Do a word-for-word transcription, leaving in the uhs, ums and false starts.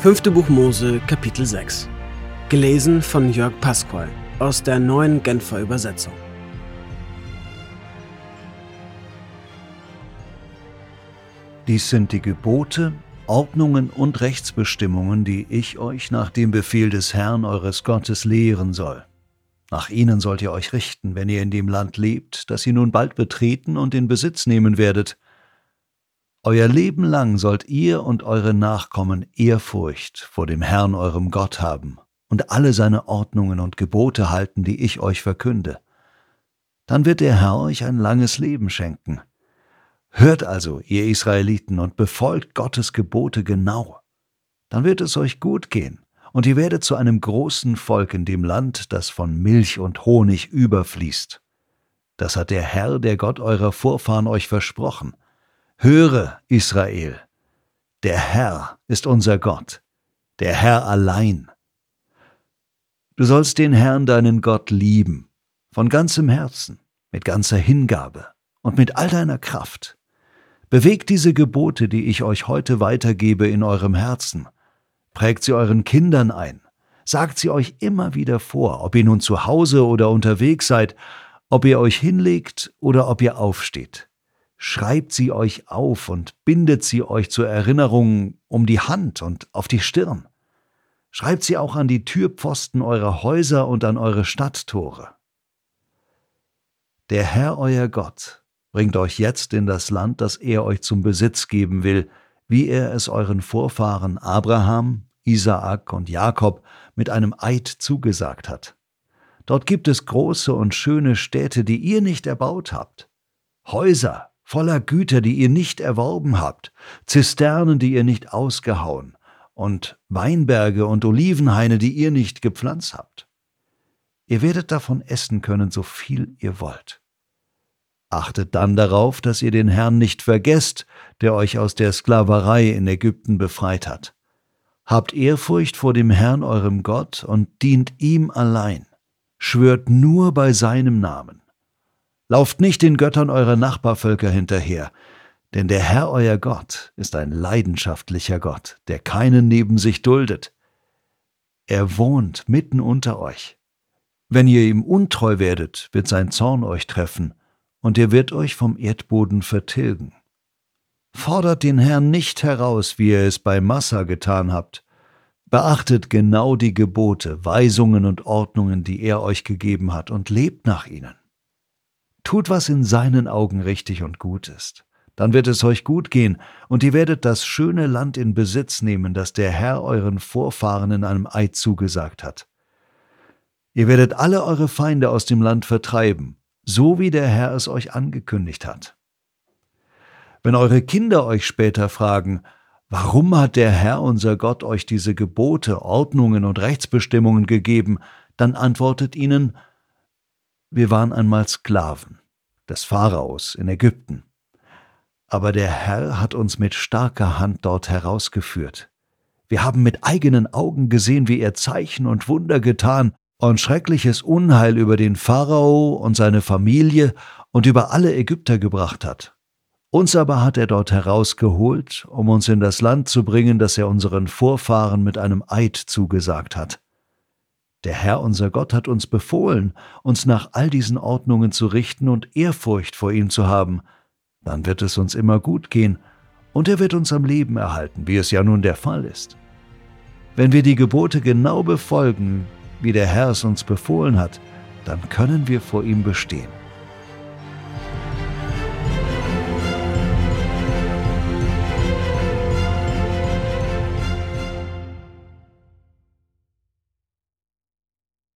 Fünfte Buch Mose, Kapitel sechs. Gelesen von Jörg Pasqual aus der Neuen Genfer Übersetzung. Dies sind die Gebote, Ordnungen und Rechtsbestimmungen, die ich euch nach dem Befehl des Herrn eures Gottes lehren soll. Nach ihnen sollt ihr euch richten, wenn ihr in dem Land lebt, das ihr nun bald betreten und in Besitz nehmen werdet. Euer Leben lang sollt ihr und eure Nachkommen Ehrfurcht vor dem Herrn eurem Gott haben und alle seine Ordnungen und Gebote halten, die ich euch verkünde. Dann wird der Herr euch ein langes Leben schenken. Hört also, ihr Israeliten, und befolgt Gottes Gebote genau. Dann wird es euch gut gehen, und ihr werdet zu einem großen Volk in dem Land, das von Milch und Honig überfließt. Das hat der Herr, der Gott eurer Vorfahren, euch versprochen. Höre, Israel, der Herr ist unser Gott, der Herr allein. Du sollst den Herrn, deinen Gott, lieben, von ganzem Herzen, mit ganzer Hingabe und mit all deiner Kraft. Bewegt diese Gebote, die ich euch heute weitergebe, in eurem Herzen. Prägt sie euren Kindern ein. Sagt sie euch immer wieder vor, ob ihr nun zu Hause oder unterwegs seid, ob ihr euch hinlegt oder ob ihr aufsteht. Schreibt sie euch auf und bindet sie euch zur Erinnerung um die Hand und auf die Stirn. Schreibt sie auch an die Türpfosten eurer Häuser und an eure Stadttore. Der Herr, euer Gott, bringt euch jetzt in das Land, das er euch zum Besitz geben will, wie er es euren Vorfahren Abraham, Isaak und Jakob mit einem Eid zugesagt hat. Dort gibt es große und schöne Städte, die ihr nicht erbaut habt, Häuser voller Güter, die ihr nicht erworben habt, Zisternen, die ihr nicht ausgehauen, und Weinberge und Olivenhaine, die ihr nicht gepflanzt habt. Ihr werdet davon essen können, so viel ihr wollt. Achtet dann darauf, dass ihr den Herrn nicht vergesst, der euch aus der Sklaverei in Ägypten befreit hat. Habt Ehrfurcht vor dem Herrn eurem Gott und dient ihm allein. Schwört nur bei seinem Namen. Lauft nicht den Göttern eurer Nachbarvölker hinterher, denn der Herr euer Gott ist ein leidenschaftlicher Gott, der keinen neben sich duldet. Er wohnt mitten unter euch. Wenn ihr ihm untreu werdet, wird sein Zorn euch treffen, und er wird euch vom Erdboden vertilgen. Fordert den Herrn nicht heraus, wie ihr es bei Massa getan habt. Beachtet genau die Gebote, Weisungen und Ordnungen, die er euch gegeben hat, und lebt nach ihnen. Tut, was in seinen Augen richtig und gut ist. Dann wird es euch gut gehen, und ihr werdet das schöne Land in Besitz nehmen, das der Herr euren Vorfahren in einem Eid zugesagt hat. Ihr werdet alle eure Feinde aus dem Land vertreiben, so wie der Herr es euch angekündigt hat. Wenn eure Kinder euch später fragen, warum hat der Herr unser Gott euch diese Gebote, Ordnungen und Rechtsbestimmungen gegeben, dann antwortet ihnen: Wir waren einmal Sklaven des Pharaos in Ägypten. Aber der Herr hat uns mit starker Hand dort herausgeführt. Wir haben mit eigenen Augen gesehen, wie er Zeichen und Wunder getan und schreckliches Unheil über den Pharao und seine Familie und über alle Ägypter gebracht hat. Uns aber hat er dort herausgeholt, um uns in das Land zu bringen, das er unseren Vorfahren mit einem Eid zugesagt hat. Der Herr unser Gott hat uns befohlen, uns nach all diesen Ordnungen zu richten und Ehrfurcht vor ihm zu haben. Dann wird es uns immer gut gehen, und er wird uns am Leben erhalten, wie es ja nun der Fall ist. Wenn wir die Gebote genau befolgen, wie der Herr es uns befohlen hat, dann können wir vor ihm bestehen.